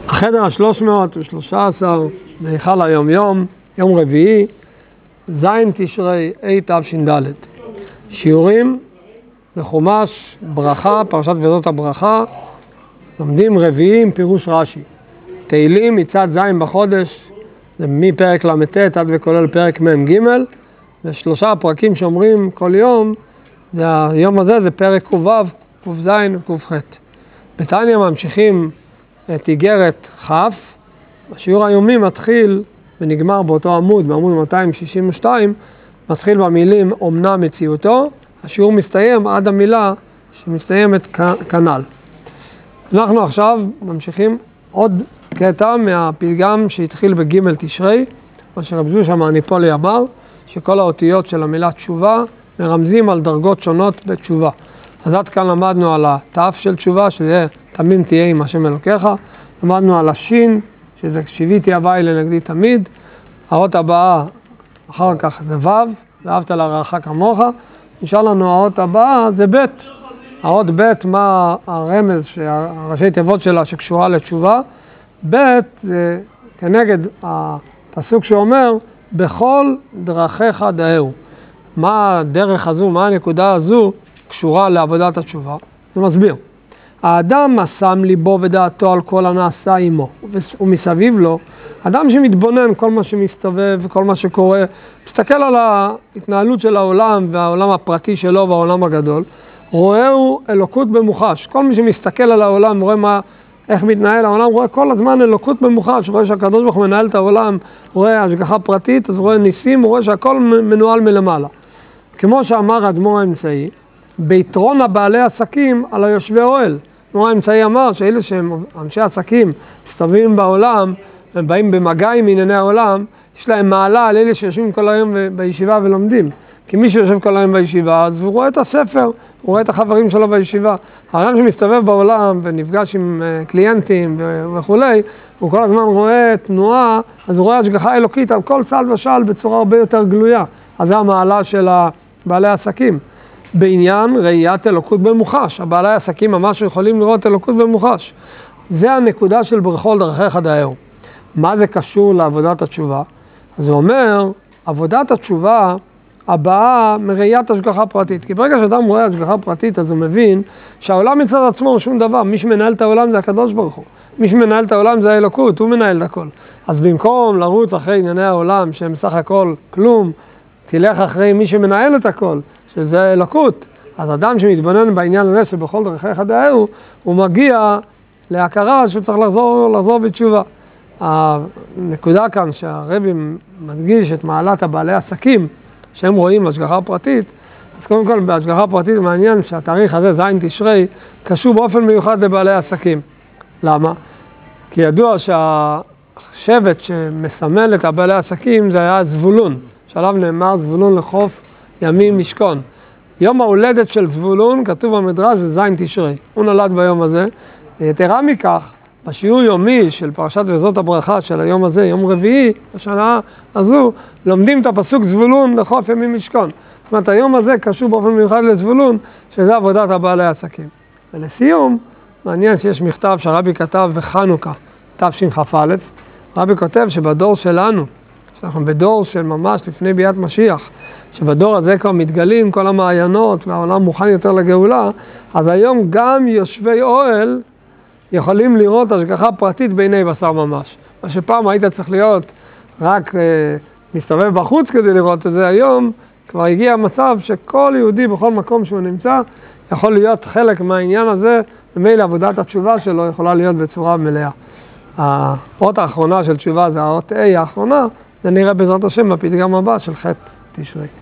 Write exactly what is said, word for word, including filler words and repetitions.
החדר ה-שלוש מאות ושלוש עשרה בהיכל היום יום, יום רביעי, זין תשרי התש"ד. שיעורים בחומש ברכה, פרשת וזאת הברכה, לומדים רביעי עם פירוש רש"י. תהילים מצד זין בחודש, זה מפרק למ"ט עד וכולל פרק מ"ג, ושלושה הפרקים שאומרים כל יום, זה היום הזה זה פרק ק"ו, ק"ז וק"ח. בתניא ממשיכים את איגרת כ', השיעור היומי מתחיל ונגמר באותו עמוד, בעמוד מאתיים שישים ושתיים, מתחיל במילים אומנם מציאותו, השיעור מסתיים עד המילה שמסתיימת כנ"ל. אנחנו עכשיו ממשיכים עוד קטע מהפתגם שהתחיל בג' תשרי, מה שרב זושה מהניפולי אמר, שכל האותיות של המילה תשובה מרמזים על דרגות שונות בתשובה. אז עד כאן למדנו על התף של תשובה, שזה תמים תהיה עם השם אלוקיך. למדנו על השין, שזה שיוויתי הווי לנגדי תמיד. האות הבאה, אחר כך זה ו', ואהבת לרעך כמוך. נשאר לנו האות הבאה, זה ב'. האות ב', מה הרמז, הראשי תיבות שלה שקשורה לתשובה. ב' זה כנגד הפסוק שאומר, בכל דרכיך דאהו. מה הדרך הזו, מה הנקודה הזו קשורה לעבודת התשובה? זה מסביר. האדם שם ליבו ודעתו על כל הנעשה עמו, ומסביב לו, אדם שמתבונן כל מה שמסתובב וכל מה שקורה, מסתכל על ההתנהלות של העולם והעולם הפרטי שלו והעולם הגדול, רואה אלוקות במוחש. כל מי שמסתכל על העולם רואה מה, איך מתנהל העולם, רואה כל הזמן אלוקות במוחש, רואה שהקדוש ברוך הוא מנהל את העולם, רואה השגחה פרטית, אז רואה ניסים, רואה שהכל מנוהל מלמעלה. כמו שאמר האדמו"ר האמצעי, ביתרון הבעלי עסקים על היושבי אוהל. האדמו"ר האמצעי אמר שאלה שהם אנשי עסקים, מסתובבים בעולם, הם באים במגע עם ענייני העולם, יש להם מעלה על אלה שיושבים כל היום בישיבה ולומדים. כי מי שיושב כל היום בישיבה, אז הוא רואה את הספר, הוא רואה את החברים שלו בישיבה. האדם שמסתובב בעולם ונפגש עם קליינטים וכולי, הוא כל הזמן רואה תנועה, אז הוא רואה השגחה אלוקית על כל צעד ושעל בצורה הרבה יותר גלויה. אז זה המעלה של בעלי העסקים. בעניין ראיית אלוקות במוחש. הבעלי העסקים ממש יכולים לראות אלוקות במוחש. זה הנקודה של בכל דרכיך דאהו. מה זה קשור לעבודת התשובה? אז הוא אומר, עבודת התשובה הבאה מראיית השגחה פרטית. כי ברגע שאדם רואה השגחה פרטית, אז הוא מבין שהעולם מצד עצמו הוא שום דבר. מי שמנהל את העולם זה הקדוש ברוך הוא. מי שמנהל את העולם זה האלוקות, הוא מנהל את הכל. אז במקום לרוץ אחרי ענייני העולם, שהם סך הכל כלום, תלך אחרי מי שמנהל את הכל, שזה האלוקות. אז אדם שמתבונן בעניין הזה שבכל דרכיך דאהו, הוא מגיע להכרה שהוא צריך לחזור, לחזור בתשובה. הנקודה כאן שהרבי מדגיש את מעלת הבעלי עסקים, שהם רואים השגחה פרטית, אז קודם כל בהשגחה פרטית מעניין שהתאריך הזה, זין תשרי, קשור באופן מיוחד לבעלי עסקים. למה? כי ידוע שהשבט שמסמל את הבעלי עסקים זה היה זבולון, שעליו נאמר זבולון לחוף ימים משכון. יום ההולדת של זבולון, כתוב במדרש, זה זין תשרי. הוא נולד ביום הזה. יתרה מכך, בשיעור יומי של פרשת וזאת הברכה של היום הזה, יום רביעי, בשנה הזו, לומדים את הפסוק זבולון לחוף ימים משכון. זאת אומרת, היום הזה קשור באופן מיוחד לזבולון, שזה עבודת הבעלי העסקים. ולסיום, מעניין שיש מכתב שהרבי כתב בחנוכה, תשכ"א. רבי כותב שבדור שלנו, שאנחנו בדור של ממש לפני ביאת משיח, שבדור הזה כבר מתגלים כל המעיינות והעולם מוכן יותר לגאולה, אז היום גם יושבי אוהל יכולים לראות השגחה פרטית בעיני בשר ממש. מה שפעם היית צריך להיות רק אה, מסתובב בחוץ כדי לראות את זה, היום כבר הגיע המצב שכל יהודי בכל מקום שהוא נמצא יכול להיות חלק מהעניין הזה, ומילא עבודת התשובה שלו יכולה להיות בצורה מלאה. האות האחרונה של תשובה זה האות A האחרונה, זה נראה בעזרת השם בפתגם הבא של ח' תשרי.